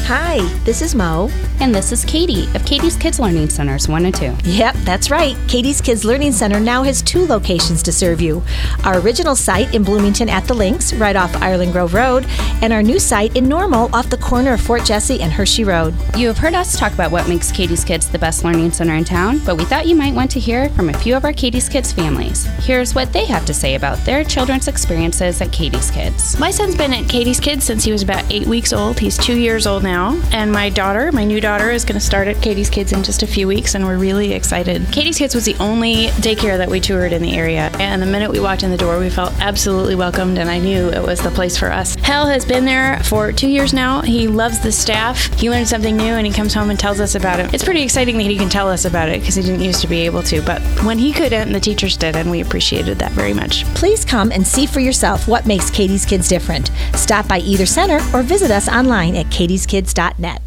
Hi, this is Mo. And this is Katie of Katie's Kids Learning Centers 1 and 2. Yep, that's right. Katie's Kids Learning Center now has 2 locations to serve you. Our original site in Bloomington at the Links, right off Ireland Grove Road, and our new site in Normal off the corner of Fort Jesse and Hershey Road. You have heard us talk about what makes Katie's Kids the best learning center in town, but we thought you might want to hear from a few of our Katie's Kids families. Here's what they have to say about their children's experiences at Katie's Kids. My son's been at Katie's Kids since he was about 8 weeks old. He's 2 years old now. And my new daughter, is going to start at Katie's Kids in just a few weeks, and we're really excited. Katie's Kids was the only daycare that we toured in the area. And the minute we walked in the door, we felt absolutely welcomed, and I knew it was the place for us. Hal has been there for 2 years now. He loves the staff. He learned something new, and he comes home and tells us about it. It's pretty exciting that he can tell us about it because he didn't used to be able to. But when he couldn't, the teachers did, and we appreciated that very much. Please come and see for yourself what makes Katie's Kids different. Stop by either center or visit us online at katieskids.net.